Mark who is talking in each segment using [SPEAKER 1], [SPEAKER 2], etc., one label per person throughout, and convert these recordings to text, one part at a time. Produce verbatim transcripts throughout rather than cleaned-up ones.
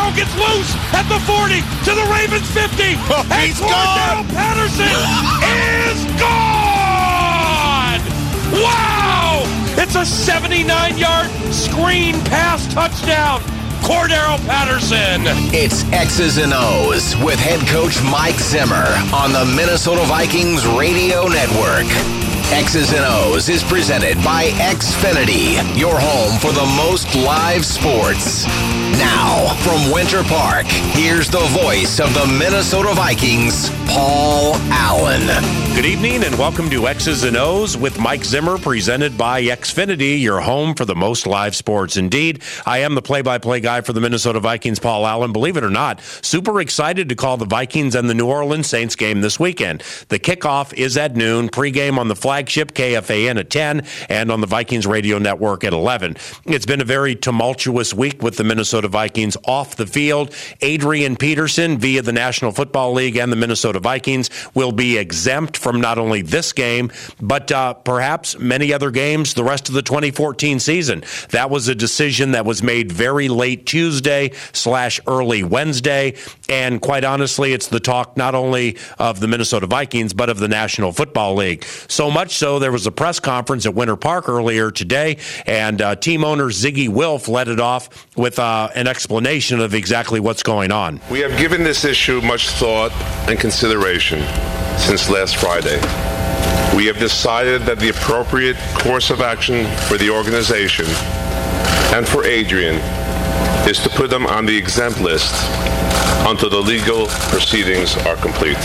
[SPEAKER 1] Cordero gets loose at the forty to the Ravens fifty.
[SPEAKER 2] Oh,
[SPEAKER 1] and
[SPEAKER 2] he's
[SPEAKER 1] Cordero
[SPEAKER 2] gone.
[SPEAKER 1] Patterson is gone. Wow! It's a seventy-nine-yard screen pass touchdown. Cordero Patterson.
[SPEAKER 3] It's X's and O's with head coach Mike Zimmer on the Minnesota Vikings Radio Network. X's and O's is presented by Xfinity, your home for the most live sports. Now, from Winter Park, here's the voice of the Minnesota Vikings, Paul Allen.
[SPEAKER 4] Good evening and welcome to X's and O's with Mike Zimmer, presented by Xfinity, your home for the most live sports. Indeed, I am the play-by-play guy for the Minnesota Vikings, Paul Allen. Believe it or not, super excited to call the Vikings and the New Orleans Saints game this weekend. The kickoff is at noon, pregame on the flagship K F A N at ten, and on the Vikings Radio Network at eleven. It's been a very tumultuous week with the Minnesota Vikings off the field. Adrian Peterson, via the National Football League and the Minnesota Vikings, will be exempt from not only this game, but uh, perhaps many other games the rest of the twenty fourteen season. That was a decision that was made very late Tuesday slash early Wednesday, and quite honestly, it's the talk not only of the Minnesota Vikings, but of the National Football League. So much so, there was a press conference at Winter Park earlier today, and uh, team owner Zygi Wilf led it off with uh, an explanation of exactly what's going on.
[SPEAKER 5] We have given this issue much thought and consideration since last Friday. We have decided that the appropriate course of action for the organization and for Adrian is to put them on the exempt list until the legal proceedings are complete.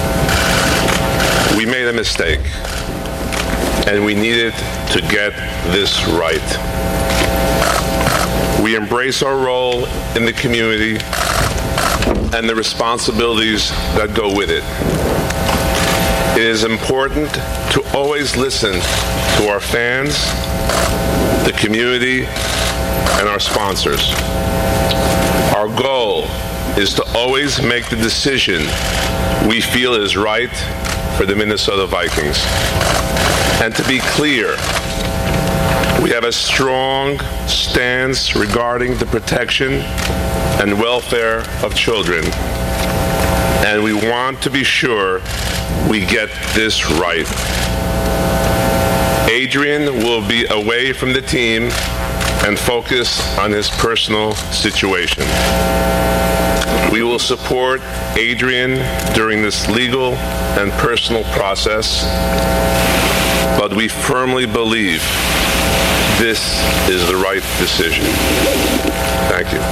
[SPEAKER 5] We made a mistake, and we needed to get this right. We embrace our role in the community and the responsibilities that go with it. It is important to always listen to our fans, the community, and our sponsors. Our goal is to always make the decision we feel is right for the Minnesota Vikings. And to be clear, we have a strong stance regarding the protection and welfare of children, and we want to be sure we get this right. Adrian will be away from the team and focus on his personal situation. We will support Adrian during this legal and personal process, but we firmly believe this is the right decision. Thank you.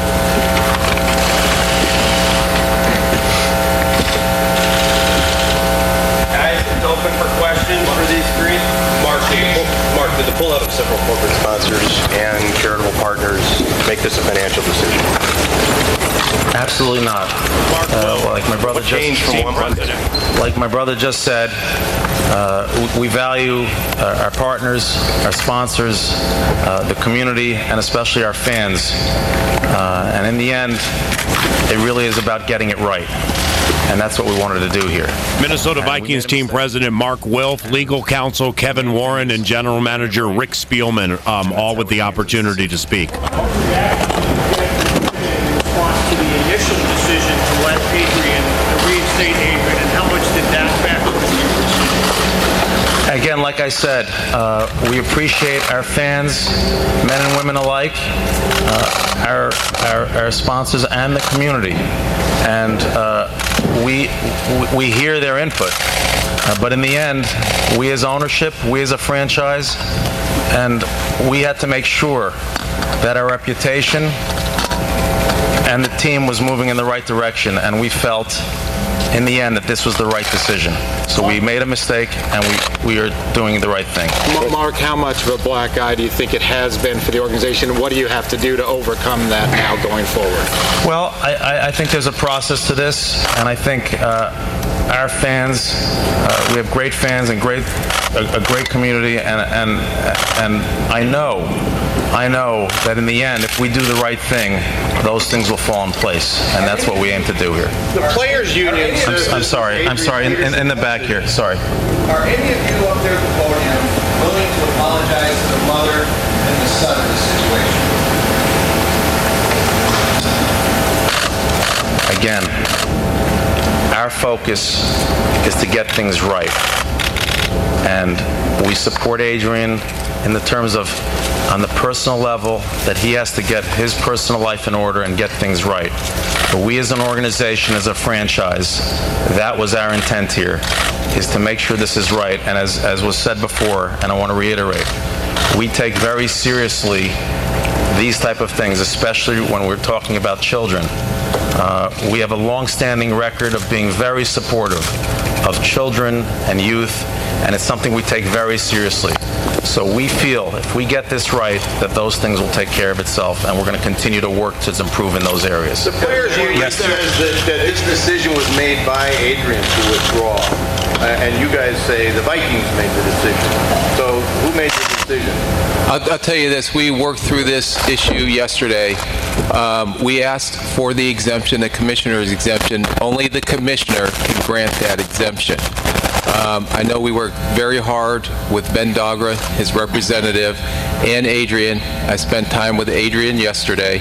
[SPEAKER 6] Guys, it's open for questions for these three. Mark, Mark, did the pullout of several corporate sponsors and charitable partners make this a financial decision?
[SPEAKER 7] Absolutely not.
[SPEAKER 6] Mark,
[SPEAKER 7] uh, like my brother just
[SPEAKER 6] from one president.
[SPEAKER 7] Like my brother just said, uh, we value uh, our partners, our sponsors, uh, the community, and especially our fans. Uh, and in the end, it really is about getting it right. And that's what we wanted to do here.
[SPEAKER 4] Minnesota Vikings team president Mark Wilf, legal counsel Kevin Warren, and general manager Rick Spielman, um, all with the opportunity to speak.
[SPEAKER 8] To the initial decision to let Adrian, to reinstate Adrian, and how much did that factor into your decision?
[SPEAKER 7] Again, like I said, uh, we appreciate our fans, men and women alike, uh, our, our our sponsors, and the community, and uh, we we hear their input. Uh, but in the end, we as ownership, we as a franchise, and we had to make sure that our reputation and the team was moving in the right direction, and we felt in the end that this was the right decision. So we made a mistake, and we, we are doing the right thing.
[SPEAKER 2] Mark, how much of a black eye do you think it has been for the organization? What do you have to do to overcome that now going forward?
[SPEAKER 7] Well, I, I think there's a process to this, and I think uh, our fans, uh, we have great fans and great a, a great community, and and and I know, I know that in the end, if we do the right thing, those things will fall in place, and that's what we aim to do here.
[SPEAKER 2] The players' union.
[SPEAKER 7] I'm, I'm sorry. I'm sorry. In, in, in the back here. Sorry.
[SPEAKER 9] Are any of you up there at the podium willing to apologize to the mother and the son of the situation?
[SPEAKER 7] again, our focus is to get things right. And we support Adrian in the terms of, on the personal level, that he has to get his personal life in order and get things right. But we as an organization, as a franchise, that was our intent here, is to make sure this is right. And as, as was said before, and I want to reiterate, we take very seriously these type of things, especially when we're talking about children. Uh, we have a long-standing record of being very supportive of children and youth, and it's something we take very seriously. So we feel if we get this right, that those things will take care of itself, and we're going to continue to work to improve in those areas.
[SPEAKER 9] The players union
[SPEAKER 7] Yes,
[SPEAKER 9] says that, that this decision was made by Adrian to withdraw, uh, and you guys say the Vikings made the decision. So who made the decision?
[SPEAKER 10] I'll, I'll tell you this, we worked through this issue yesterday. Um, we asked for the exemption, the commissioner's exemption. Only the commissioner can grant that exemption. Um, I know we worked very hard with Ben Dogra, his representative, and Adrian. I spent time with Adrian yesterday.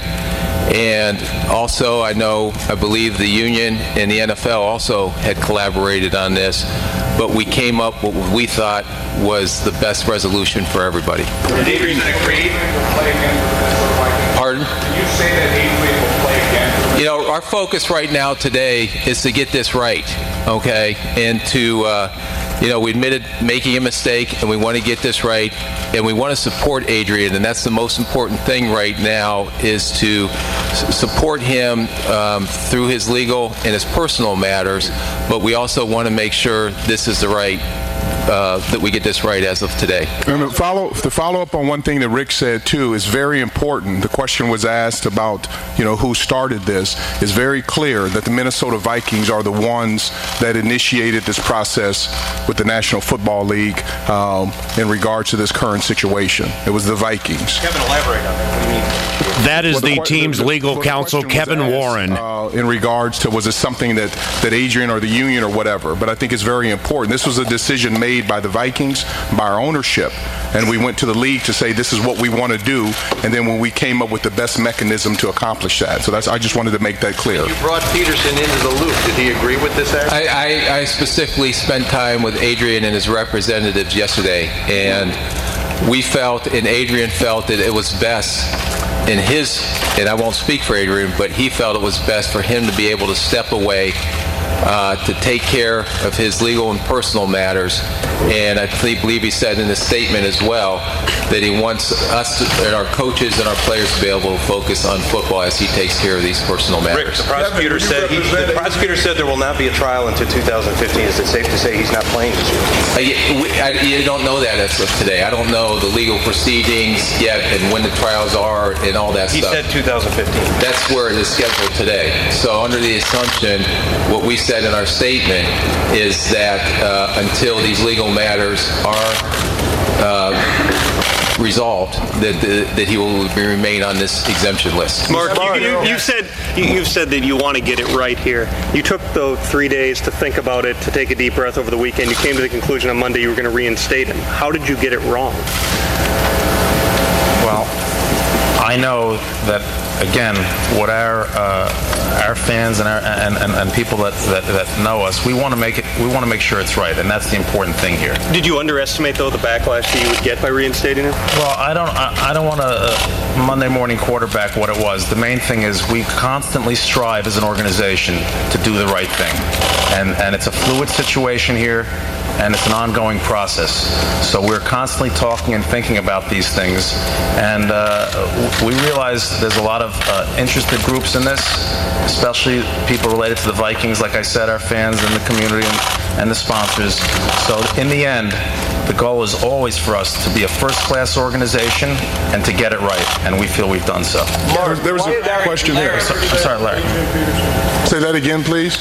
[SPEAKER 10] And also, I know, I believe the union and the N F L also had collaborated on this, but we came up with what we thought was the best resolution for everybody.
[SPEAKER 9] Did Adrian agree to play again?
[SPEAKER 10] Pardon?
[SPEAKER 9] Did you say that Adrian will play again?
[SPEAKER 10] You know, our focus right now today is to get this right, okay? And to, uh, you know, we admitted making a mistake, and we want to get this right, and we want to support Adrian, and that's the most important thing right now, is to s- support him um, through his legal and his personal matters, but we also want to make sure this is the right, uh, that we get this right as of today.
[SPEAKER 11] And to follow, to follow up on one thing that Rick said, too, is very important. The question was asked about, you know, who started this. It's very clear that the Minnesota Vikings are the ones that initiated this process with the National Football League um, in regards to this current situation. It was the Vikings.
[SPEAKER 6] Kevin, elaborate on that. What do you mean?
[SPEAKER 4] That is
[SPEAKER 11] Well,
[SPEAKER 4] the
[SPEAKER 11] que-
[SPEAKER 4] team's
[SPEAKER 11] the-
[SPEAKER 4] legal
[SPEAKER 11] well, the
[SPEAKER 4] counsel,
[SPEAKER 11] question was
[SPEAKER 4] Kevin
[SPEAKER 11] asked,
[SPEAKER 4] Warren.
[SPEAKER 11] Uh, in regards to, was it something that, that Adrian or the union or whatever? But I think it's very important. This was a decision made by the Vikings, by our ownership, and we went to the league to say this is what we want to do, and then when we came up with the best mechanism to accomplish that. So that's, I just wanted to make that clear.
[SPEAKER 9] You brought Peterson into the loop. Did he agree with this act?
[SPEAKER 10] I, I, I specifically spent time with Adrian and his representatives yesterday, and we felt, and Adrian felt, that it was best in his, and I won't speak for Adrian, but he felt it was best for him to be able to step away uh, to take care of his legal and personal matters. And I believe he said in his statement as well that he wants us to, and our coaches and our players to be able to focus on football as he takes care of these personal
[SPEAKER 6] Rick,
[SPEAKER 10] matters.
[SPEAKER 6] the prosecutor said he, the prosecutor said there will not be a trial until two thousand fifteen. Is it safe to say he's not playing this year?
[SPEAKER 10] Uh, you, we, I, you don't know that as of today. I don't know the legal proceedings yet and when the trials are and all that
[SPEAKER 6] He
[SPEAKER 10] stuff.
[SPEAKER 6] said two thousand fifteen.
[SPEAKER 10] That's where it is scheduled today. So under the assumption, what we said in our statement is that uh, until these legal matters are uh, resolved, that that he will remain on this exemption list.
[SPEAKER 12] Mark, you, you, you said you, you've said that you want to get it right here. You took the three days to think about it, to take a deep breath over the weekend. You came to the conclusion on Monday you were going to reinstate him. How did you get it wrong?
[SPEAKER 7] Well, I know that, again, what our uh, our fans and our and, and, and people that, that, that know us, we want to make it. We want to make sure it's right, and that's the important thing here.
[SPEAKER 12] Did you underestimate though the backlash that you would get by reinstating him?
[SPEAKER 7] Well, I don't. I, I don't want to uh, Monday morning quarterback what it was. The main thing is we constantly strive as an organization to do the right thing, and and it's a fluid situation here. And it's an ongoing process. So we're constantly talking and thinking about these things. And uh, we realize there's a lot of uh, interested groups in this, especially people related to the Vikings, like I said, our fans and the community and, and the sponsors. So in the end, the goal is always for us to be a first-class organization and to get it right. And we feel we've done so.
[SPEAKER 11] Mark, there was a question there.
[SPEAKER 7] I'm sorry, I'm sorry, Larry.
[SPEAKER 11] Say that again, please.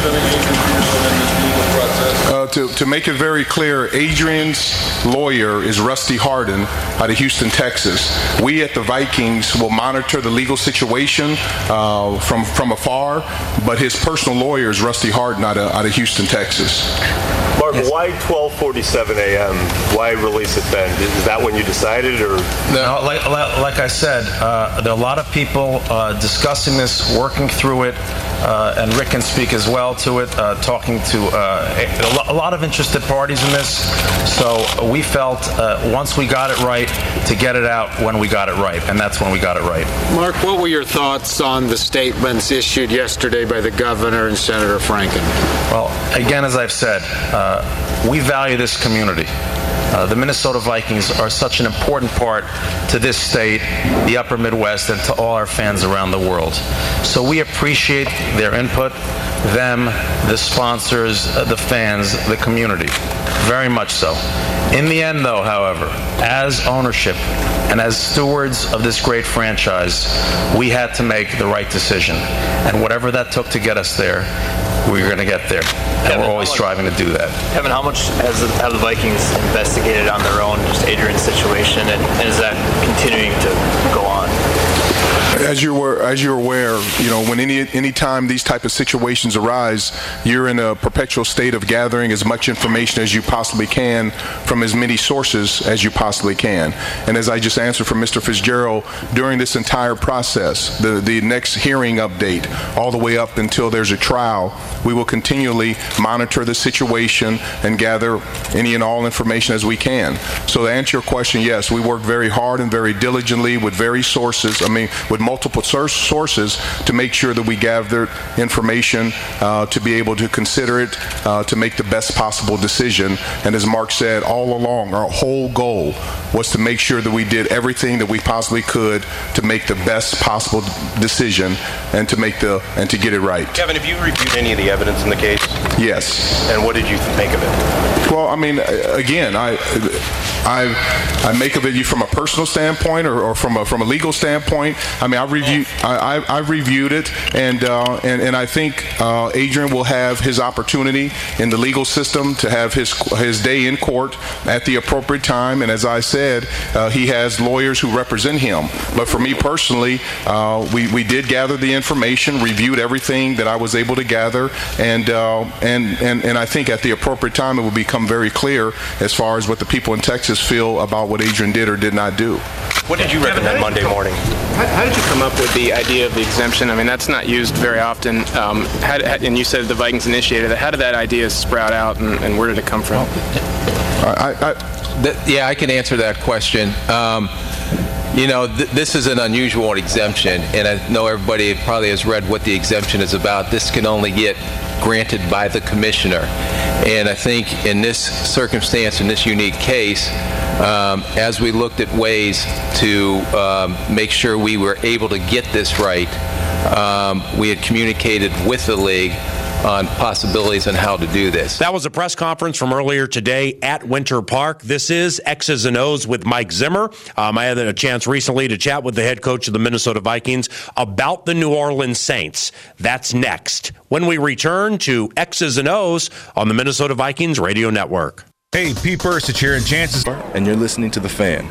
[SPEAKER 11] Uh, to, to make it very clear, Adrian's lawyer is Rusty Hardin out of Houston, Texas. We at the Vikings will monitor the legal situation uh, from, from afar, but his personal lawyer is Rusty Hardin out of, out of Houston, Texas.
[SPEAKER 13] Mark, yes. Why twelve forty-seven a.m.? Why release it then? Is that when you decided, or?
[SPEAKER 7] No, like, like I said, uh, there are a lot of people uh, discussing this, working through it. uh, and Rick can speak as well to it, uh, talking to uh, a lot of interested parties in this. So we felt uh, once we got it right, to get it out when we got it right, and that's when we got it right.
[SPEAKER 2] Mark, what were your thoughts on the statements issued yesterday by the governor and Senator Franken?
[SPEAKER 7] Well, again, as I've said, uh, we value this community. Uh, the Minnesota Vikings are such an important part to this state, the upper Midwest, and to all our fans around the world. So we appreciate their input, them, the sponsors, uh, the fans, the community, very much so. In the end, though, however, as ownership and as stewards of this great franchise, we had to make the right decision. And whatever that took to get us there, we were going to get there. And Kevin, we're always striving to do that.
[SPEAKER 14] Kevin, how much has the, have the Vikings investigated on their own, just Adrian's situation, and, and is that continuing to go on?
[SPEAKER 11] As you're as you're aware, you know, when any any time these type of situations arise, you're in a perpetual state of gathering as much information as you possibly can from as many sources as you possibly can. And as I just answered from Mister Fitzgerald, during this entire process, the the next hearing update, all the way up until there's a trial, we will continually monitor the situation and gather any and all information as we can. So to answer your question, yes, we work very hard and very diligently with various sources. I mean, with multiple sources to make sure that we gather information uh, to be able to consider it, uh, to make the best possible decision. And as Mark said, all along, our whole goal was to make sure that we did everything that we possibly could to make the best possible decision and to make the and to get it right.
[SPEAKER 6] Kevin, have you reviewed any of the evidence in the case?
[SPEAKER 11] Yes.
[SPEAKER 6] And what did you make of it?
[SPEAKER 11] Well, I mean, again, I I I make of it from a personal standpoint or, or from a from a legal standpoint. I mean, I reviewed I, I, I reviewed it, and uh, and and I think uh, Adrian will have his opportunity in the legal system to have his his day in court at the appropriate time. And as I said, uh, he has lawyers who represent him. But for me personally, uh, we we did gather the information, reviewed everything that I was able to gather, and uh, and and and I think at the appropriate time it will become very clear as far as what the people in Texas feel about what Adrian did or did not do.
[SPEAKER 6] What did you recommend Monday morning?
[SPEAKER 15] How, how did you come up with the idea of the exemption? I mean, that's not used very often. Um, how, and you said the Vikings initiated it. How did that idea sprout out, and, and where did it come from?
[SPEAKER 11] I, I,
[SPEAKER 10] the, yeah, I can answer that question. Um, You know, th- this is an unusual exemption, and I know everybody probably has read what the exemption is about. This can only get granted by the commissioner. And I think in this circumstance, in this unique case, um, as we looked at ways to um, make sure we were able to get this right, um, we had communicated with the league on possibilities on how to do this.
[SPEAKER 4] That was a press conference from earlier today at Winter Park. This is X's and O's with Mike Zimmer. Um, I had a chance recently to chat with the head coach of the Minnesota Vikings about the New Orleans Saints. That's next when we return to X's and O's on the Minnesota Vikings Radio Network.
[SPEAKER 16] Hey, Pete Burstich here, and chances and you're listening to The Fan.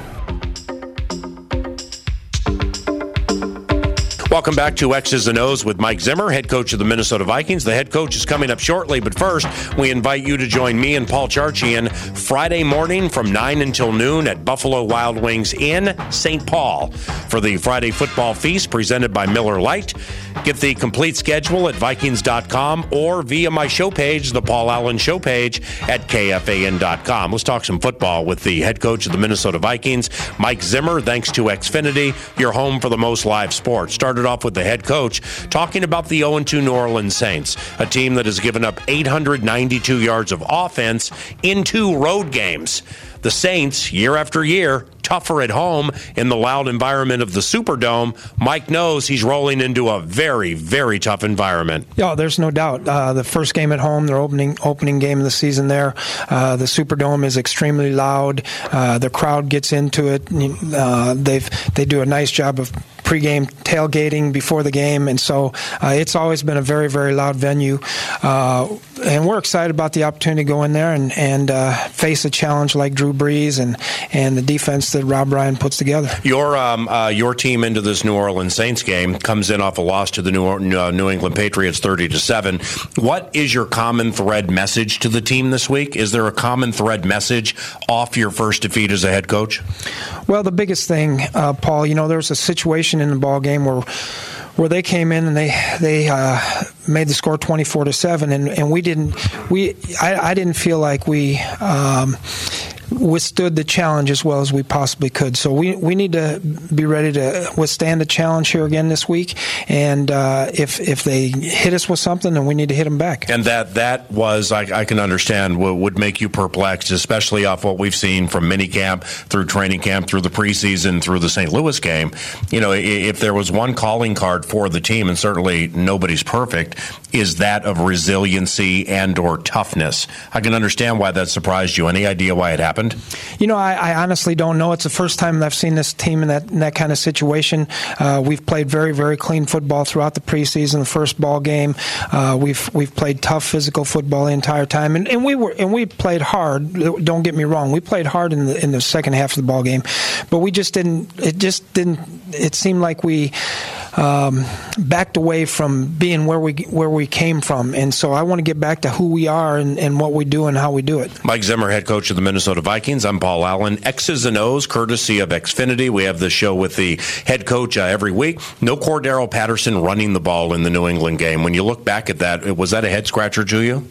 [SPEAKER 4] Welcome back to X's and O's with Mike Zimmer, head coach of the Minnesota Vikings. The head coach is coming up shortly, but first, we invite you to join me and Paul Charchian Friday morning from nine until noon at Buffalo Wild Wings in Saint Paul for the Friday Football Feast presented by Miller Lite. Get the complete schedule at Vikings dot com or via my show page, the Paul Allen Show page at K F A N dot com. Let's talk some football with the head coach of the Minnesota Vikings, Mike Zimmer, thanks to Xfinity, your home for the most live sports. Started off with the head coach talking about the oh and two New Orleans Saints, a team that has given up eight hundred ninety-two yards of offense in two road games. The Saints, year after year, tougher at home in the loud environment of the Superdome. Mike knows he's rolling into a very, very tough environment.
[SPEAKER 17] Yeah, there's no doubt. Uh, the first game at home, their opening opening game of the season there, uh, the Superdome is extremely loud. Uh, the crowd gets into it. Uh, they've they do a nice job of pregame tailgating before the game, and so uh, it's always been a very, very loud venue. Uh, and we're excited about the opportunity to go in there and, and uh, face a challenge like Drew Brees and, and the defense that Rob Ryan puts together.
[SPEAKER 4] Your um, uh, your team into this New Orleans Saints game comes in off a loss to the New, uh, New England Patriots thirty to seven. What is your common thread message to the team this week? Is there a common thread message off your first defeat as a head coach?
[SPEAKER 17] Well, the biggest thing, uh, Paul, you know, there was a situation in the ball game where where they came in and they they uh, made the score twenty-four to seven, and, and we didn't we I, I didn't feel like we um, withstood the challenge as well as we possibly could. So we, we need to be ready to withstand the challenge here again this week. And uh, if if they hit us with something, then we need to hit them back.
[SPEAKER 4] And that that was, I, I can understand, what would make you perplexed, especially off what we've seen from minicamp through training camp, through the preseason, through the Saint Louis game. You know, if there was one calling card for the team, and certainly nobody's perfect, is that of resiliency and or toughness. I can understand why that surprised you. Any idea why it happened?
[SPEAKER 17] You know, I, I honestly don't know. It's the first time I've seen this team in that in that kind of situation. Uh, we've played very, very clean football throughout the preseason. The first ball game, uh, we've we've played tough physical football the entire time, and, and we were and we played hard. Don't get me wrong, we played hard in the in the second half of the ball game, but we just didn't. It just didn't. It seemed like we um, backed away from being where we where we came from, and so I want to get back to who we are and, and what we do and how we do it.
[SPEAKER 4] Mike Zimmer, head coach of the Minnesota Vikings. I'm Paul Allen. X's and O's, courtesy of Xfinity. We have the show with the head coach uh, every week. No Cordero Patterson running the ball in the New England game. When you look back at that, was that a head scratcher to you?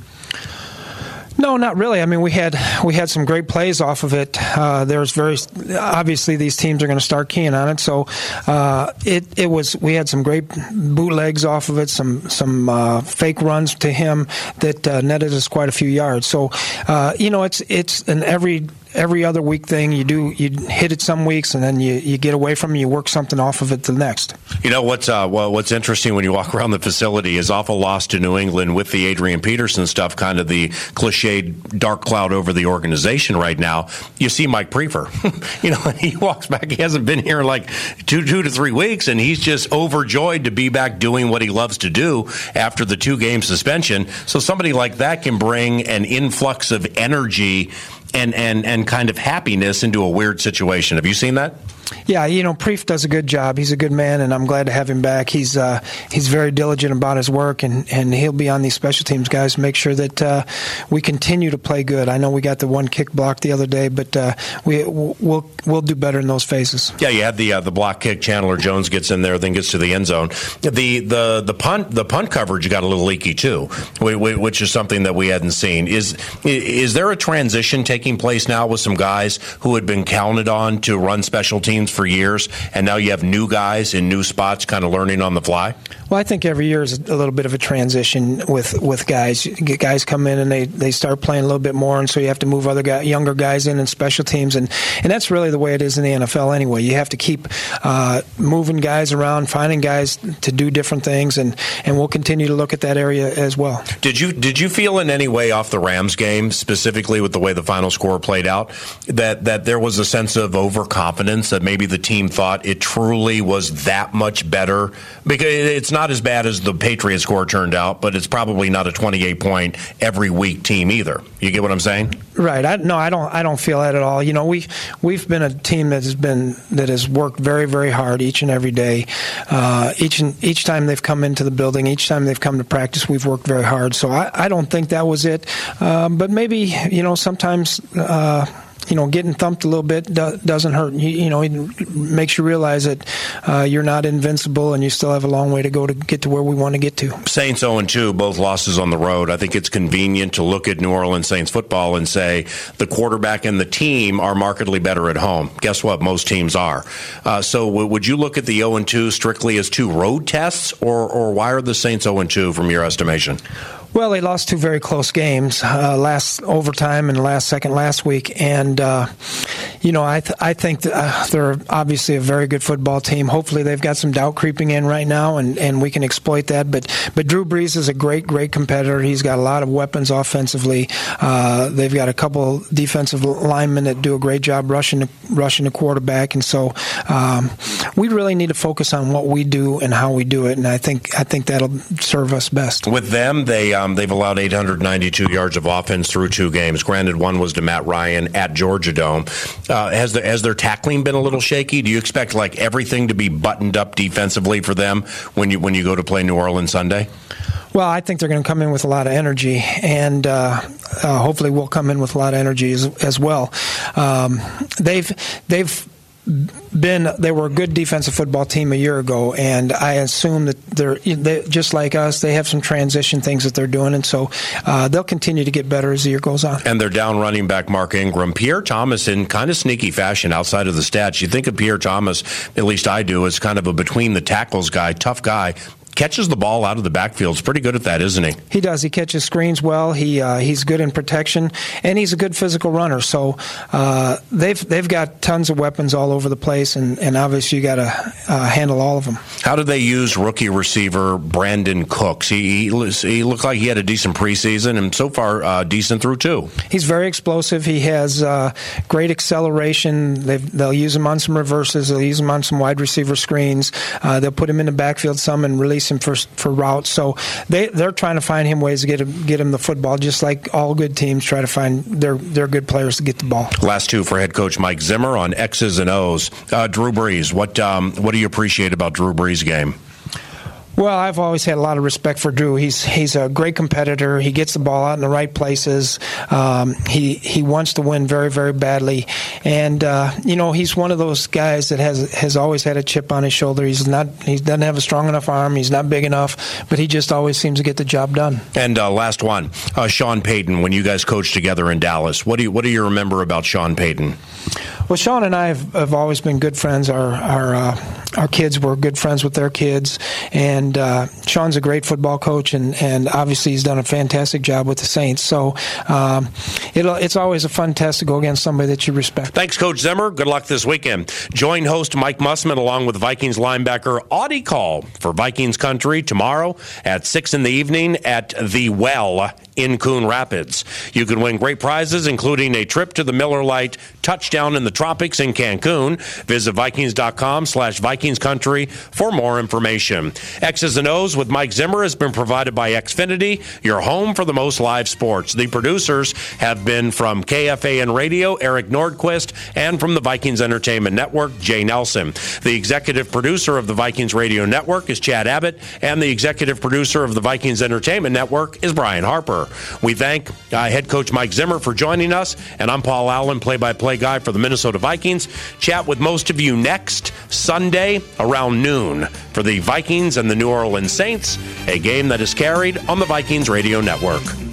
[SPEAKER 17] No, not really. I mean, we had we had some great plays off of it. Uh, there's very obviously these teams are going to start keying on it. So uh, it it was we had some great bootlegs off of it, some some uh, fake runs to him that uh, netted us quite a few yards. So uh, you know, it's it's an every. Every other week thing. You do you hit it some weeks, and then you, you get away from it. You work something off of it the next.
[SPEAKER 4] You know what's uh, well, what's interesting when you walk around the facility is awful loss to New England with the Adrian Peterson stuff, kind of the cliched dark cloud over the organization right now. You see Mike Prefer, you know, he walks back. He hasn't been here in like two two to three weeks, and he's just overjoyed to be back doing what he loves to do after the two game suspension. So somebody like that can bring an influx of energy and, and, and kind of happiness into a weird situation. Have you seen that?
[SPEAKER 17] Yeah, you know, Preef does a good job. He's a good man, and I'm glad to have him back. He's uh, he's very diligent about his work, and, and he'll be on these special teams guys to make sure that uh, we continue to play good. I know we got the one kick block the other day, but uh, we we'll we'll do better in those phases.
[SPEAKER 4] Yeah, you had the uh, the block kick. Chandler Jones gets in there, then gets to the end zone. The the the punt the punt coverage got a little leaky too, which is something that we hadn't seen. Is is there a transition taking place now with some guys who had been counted on to run special teams for years, and now you have new guys in new spots kind of learning on the fly?
[SPEAKER 17] Well, I think every year is a little bit of a transition with, with guys. Guys come in and they, they start playing a little bit more, and so you have to move other guy, younger guys in and special teams, and, and that's really the way it is in the N F L anyway. You have to keep uh, moving guys around, finding guys to do different things, and, and we'll continue to look at that area as well.
[SPEAKER 4] Did you did you feel in any way off the Rams game, specifically with the way the final score played out, that, that there was a sense of overconfidence that maybe the team thought it truly was that much better? Because it's not as bad as the Patriots score turned out, but it's probably not a twenty-eight point every week team either. You get what I'm saying?
[SPEAKER 17] Right. I, no, I don't. I don't feel that at all. You know, we we've been a team that has been that has worked very, very hard each and every day. Uh, each and each time they've come into the building, each time they've come to practice, we've worked very hard. So I, I don't think that was it. Uh, but maybe, you know, sometimes. Uh, You know, getting thumped a little bit do- doesn't hurt. You, you know, it makes you realize that uh, you're not invincible and you still have a long way to go to get to where we want to get to.
[SPEAKER 4] Saints oh and two, both losses on the road. I think it's convenient to look at New Orleans Saints football and say the quarterback and the team are markedly better at home. Guess what? Most teams are. Uh, so w- would you look at the oh and two strictly as two road tests, or, or why are the Saints oh and two from your estimation?
[SPEAKER 17] Well, they lost two very close games, uh, last overtime and last second last week, and uh, you know I th- I think that, uh, they're obviously a very good football team. Hopefully, they've got some doubt creeping in right now, and, and we can exploit that. But but Drew Brees is a great great competitor. He's got a lot of weapons offensively. Uh, they've got a couple defensive linemen that do a great job rushing the, rushing the quarterback, and so um, we really need to focus on what we do and how we do it. And I think I think that'll serve us best.
[SPEAKER 4] With them, they. Um, they've allowed eight hundred ninety-two yards of offense through two games. Granted, one was to Matt Ryan at Georgia Dome. Uh, has, the, has their tackling been a little shaky? Do you expect like everything to be buttoned up defensively for them when you when you go to play New Orleans Sunday?
[SPEAKER 17] Well, I think they're going to come in with a lot of energy, and uh, uh, hopefully we'll come in with a lot of energy as, as well. Um, they've they've been they were a good defensive football team a year ago, and I assume that they're they, just like us. They have some transition things that they're doing, and so uh, they'll continue to get better as the year goes on.
[SPEAKER 4] And they're down running back Mark Ingram. Pierre Thomas, in kind of sneaky fashion outside of the stats, you think of Pierre Thomas, at least I do, as kind of a between the tackles guy, tough guy. Catches the ball out of the backfield. He's pretty good at that, isn't he?
[SPEAKER 17] He does. He catches screens well. He uh, he's good in protection, and he's a good physical runner. So uh, they've they've got tons of weapons all over the place, and, and obviously you got to uh, handle all of them.
[SPEAKER 4] How did they use rookie receiver Brandon Cooks? He he, he looked like he had a decent preseason, and so far uh, decent through two.
[SPEAKER 17] He's very explosive. He has uh, great acceleration. They've, they'll use him on some reverses. They'll use him on some wide receiver screens. Uh, they'll put him in the backfield some and release him for for routes. So they they're trying to find him ways to get him get him the football, just like all good teams try to find their their good players to get the ball.
[SPEAKER 4] Last two for head coach Mike Zimmer on X's and O's. Uh, Drew Brees, what um, what do you appreciate about Drew Brees' game?
[SPEAKER 17] Well, I've always had a lot of respect for Drew. He's he's a great competitor. He gets the ball out in the right places. Um, he he wants to win very, very badly, and uh, you know he's one of those guys that has has always had a chip on his shoulder. He's not he doesn't have a strong enough arm. He's not big enough, but he just always seems to get the job done.
[SPEAKER 4] And uh, last one, uh, Sean Payton. When you guys coached together in Dallas, what do you what do you remember about Sean Payton?
[SPEAKER 17] Well, Sean and I have, have always been good friends. Our our uh, our kids were good friends with their kids, and uh, Sean's a great football coach, and, and obviously he's done a fantastic job with the Saints. So um, it'll, it's always a fun test to go against somebody that you respect.
[SPEAKER 4] Thanks, Coach Zimmer. Good luck this weekend. Join host Mike Mussman along with Vikings linebacker Audie Call for Vikings Country tomorrow at six in the evening at The Well in Coon Rapids. You can win great prizes, including a trip to the Miller Lite Touchdown in the Tropics in Cancun. Visit Vikings.com slash Vikings Country for more information. X's and O's with Mike Zimmer has been provided by Xfinity, your home for the most live sports. The producers have been from K F A N Radio, Eric Nordquist, and from the Vikings Entertainment Network, Jay Nelson. The executive producer of the Vikings Radio Network is Chad Abbott, and the executive producer of the Vikings Entertainment Network is Brian Harper. We thank uh, head coach Mike Zimmer for joining us, and I'm Paul Allen, play-by-play guy for the Minnesota Vikings. Chat with most of you next Sunday around noon for the Vikings and the New Orleans Saints, a game that is carried on the Vikings Radio Network.